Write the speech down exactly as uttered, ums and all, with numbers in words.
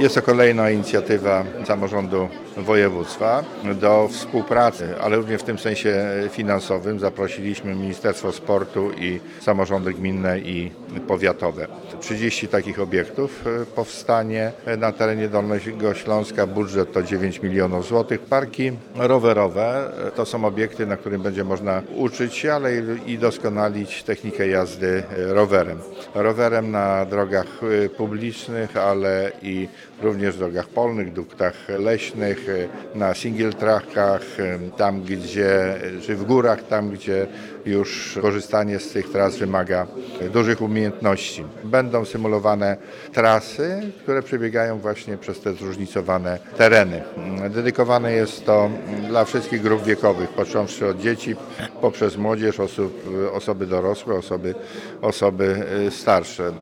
Jest to kolejna inicjatywa samorządu województwa do współpracy, ale również w tym sensie finansowym zaprosiliśmy Ministerstwo Sportu i samorządy gminne i powiatowe. trzydzieści takich obiektów powstanie na terenie Dolnego Śląska. Budżet to dziewięć milionów złotych. Parki rowerowe to są obiekty, na którym będzie można uczyć się, ale i doskonalić technikę jazdy rowerem. Rowerem na drogach publicznych, ale i również drogach polnych, duktach leśnych, na single trackach, tam gdzie, czy w górach, tam gdzie już korzystanie z tych tras wymaga dużych umiejętności. Będą symulowane trasy, które przebiegają właśnie przez te zróżnicowane tereny. Dedykowane jest to dla wszystkich grup wiekowych, począwszy od dzieci, poprzez młodzież, osób, osoby dorosłe, osoby, osoby starsze.